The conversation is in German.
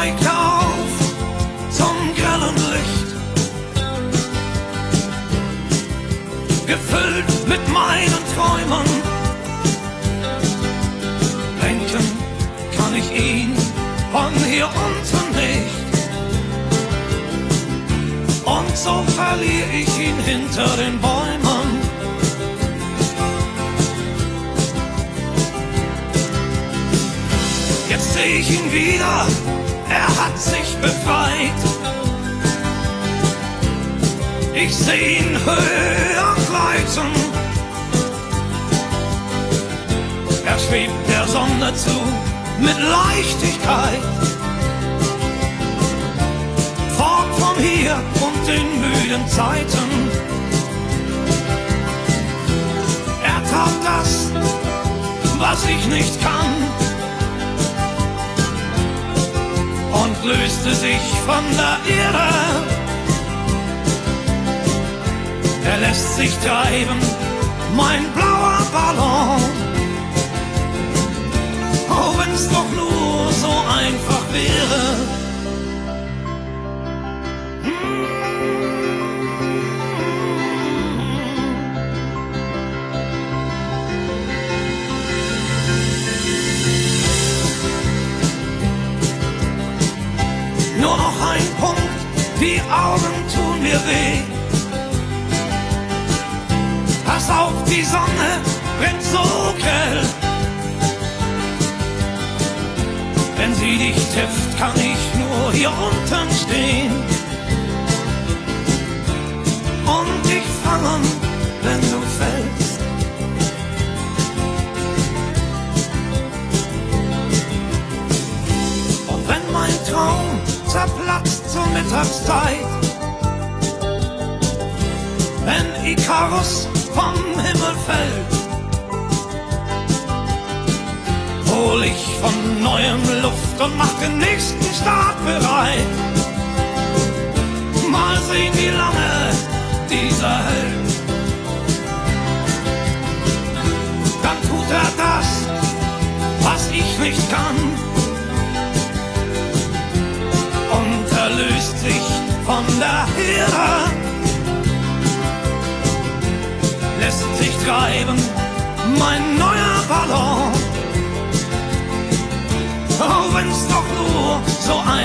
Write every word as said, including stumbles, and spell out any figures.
steigt er auf zum grellen Licht, gefüllt mit meinen Träumen. Lenken kann ich ihn von hier unten nicht, und so verliere ich ihn hinter den Bäumen. Jetzt seh ich ihn wieder, er hat sich befreit. Ich seh ihn höher gleiten, er schwebt der Sonne zu mit Leichtigkeit. Fort von hier und den müden Zeiten. Er tat das, was ich nicht kann, und löste sich von der Erde. Er lässt sich treiben, mein blauer Ballon. Oh, wenn's doch nur so einfach wäre. Nur noch ein Punkt, die Augen tun mir weh. Pass auf, die Sonne brennt so grell. Wenn sie dich trifft, kann ich nur hier unten stehen und dich fangen, wenn du fällst. Und wenn mein Traum zerplatzt zur Mittagszeit, wenn Ikarus vom Himmel fällt, hol ich von neuem Luft und mach den nächsten Start bereit. Mal sehen, wie lange dieser hält. Dann tut er das, was ich nicht kann, und er löst sich von der Herde, lässt sich treiben, mein neuer Ballon. Oh, wenn's doch nur so ein